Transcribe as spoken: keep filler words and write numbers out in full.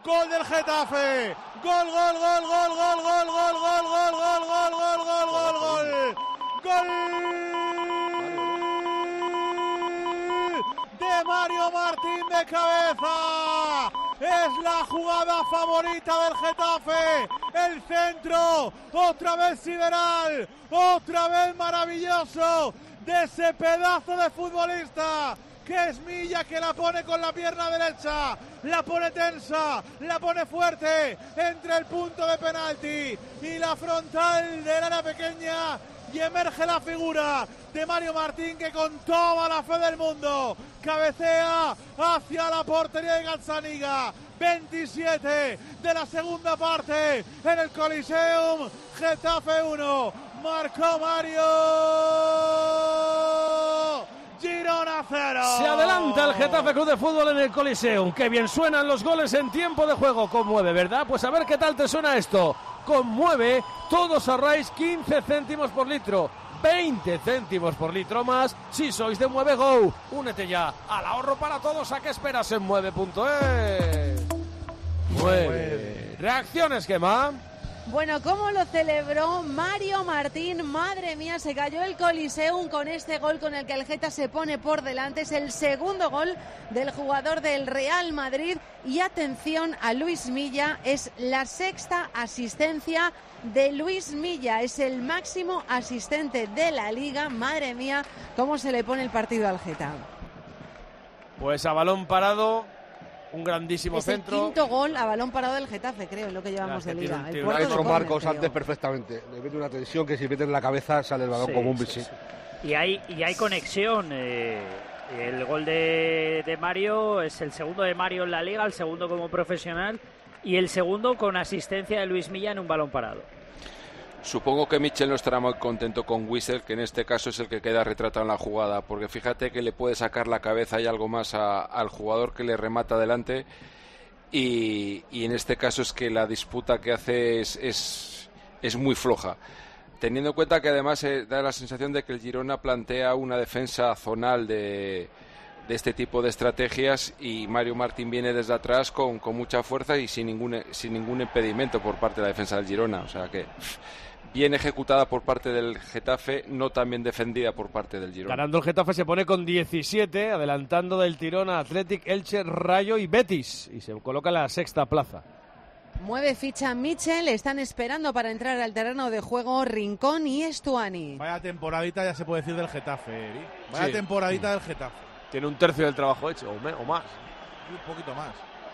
Gol del Getafe. Gol, gol, gol, gol, gol, gol, gol, gol, gol, gol, gol, gol, gol, gol, gol. Gol de Mario Martín de cabeza. Es la jugada favorita del Getafe. El centro, otra vez sideral, otra vez maravilloso de ese pedazo de futbolista que es Milla, que la pone con la pierna derecha, la pone tensa, la pone fuerte entre el punto de penalti y la frontal del área pequeña, y emerge la figura de Mario Martín, que con toda la fe del mundo cabecea hacia la portería de Gazzaniga. veintisiete de la segunda parte en el Coliseum. Getafe uno, marcó Mario, Girona cero. Se adelanta el Getafe Club de Fútbol en el Coliseum. Qué bien suenan los goles en tiempo de juego. Conmueve, ¿verdad? Pues a ver qué tal te suena esto. Conmueve, todos ahorráis quince céntimos por litro, veinte céntimos por litro más si sois de Mueve Go. Únete ya al ahorro para todos. ¿A qué esperas en mueve punto es? Mueve. Reacciones, Gemma. Bueno, ¿cómo lo celebró Mario Martín? Madre mía, se cayó el Coliseum con este gol con el que el Geta se pone por delante. Es el segundo gol del jugador del Real Madrid. Y atención a Luis Milla, es la sexta asistencia de Luis Milla. Es el máximo asistente de la Liga. Madre mía, cómo se le pone el partido al Geta. Pues a balón parado, un grandísimo es centro. Es el quinto gol a balón parado del Getafe, creo, en lo que llevamos de Liga. El lo ha hecho Marcos antes perfectamente. Le mete una tensión que si mete en la cabeza sale el balón sí, como un bicho. Sí, sí. Y hay, y hay conexión. Eh, el gol de, de Mario es el segundo de Mario en la Liga, el segundo como profesional y el segundo con asistencia de Luis Milla en un balón parado. Supongo que Michel no estará muy contento con Wissel, que en este caso es el que queda retratado en la jugada, porque fíjate que le puede sacar la cabeza y algo más a, al jugador que le remata adelante, y, y en este caso es que la disputa que hace es, es, es muy floja, teniendo en cuenta que además eh, da la sensación de que el Girona plantea una defensa zonal de, de este tipo de estrategias, y Mario Martín viene desde atrás con, con mucha fuerza y sin ningún, sin ningún impedimento por parte de la defensa del Girona, o sea que bien ejecutada por parte del Getafe, no tan bien defendida por parte del Girona. Ganando el Getafe se pone con diecisiete, adelantando del tirón a Athletic, Elche, Rayo y Betis, y se coloca en la sexta plaza. Mueve ficha Michel, están esperando para entrar al terreno de juego Rincón y Estuani. Vaya temporadita, ya se puede decir, del Getafe, Eri. Vaya sí. temporadita del Getafe. Tiene un tercio del trabajo hecho, o, me, o más. Un poquito más.